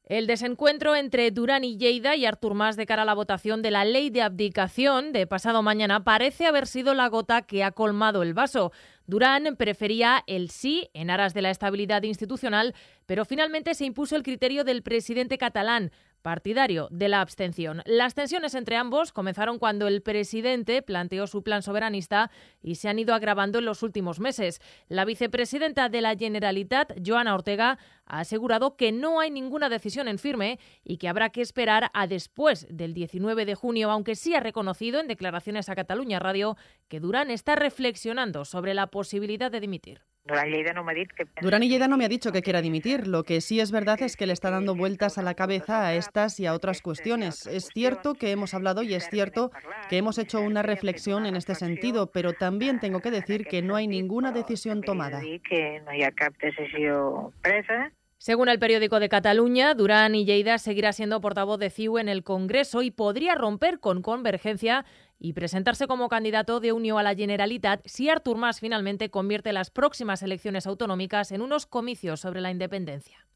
El desencuentro entre Duran y Lleida y Artur Mas de cara a la votación de la ley de abdicación de pasado mañana parece haber sido la gota que ha colmado el vaso. Duran prefería el sí en aras de la estabilidad institucional, pero finalmente se impuso el criterio del presidente catalán, partidario de la abstención. Las tensiones entre ambos comenzaron cuando el presidente planteó su plan soberanista y se han ido agravando en los últimos meses. La vicepresidenta de la Generalitat, Joana Ortega, ha asegurado que no hay ninguna decisión en firme y que habrá que esperar a después del 19 de junio, aunque sí ha reconocido en declaraciones a Catalunya Radio que Duran está reflexionando sobre la posibilidad de dimitir. Duran y Lleida no me ha dicho que quiera dimitir. Lo que sí es verdad es que le está dando vueltas a la cabeza a estas y a otras cuestiones. Es cierto que hemos hablado y es cierto que hemos hecho una reflexión en este sentido, pero también tengo que decir que no hay ninguna decisión tomada. Según el periódico de Cataluña, Duran y Lleida seguirá siendo portavoz de CiU en el Congreso y podría romper con Convergencia y presentarse como candidato de Unió a la Generalitat si Artur Mas finalmente convierte las próximas elecciones autonómicas en unos comicios sobre la independencia.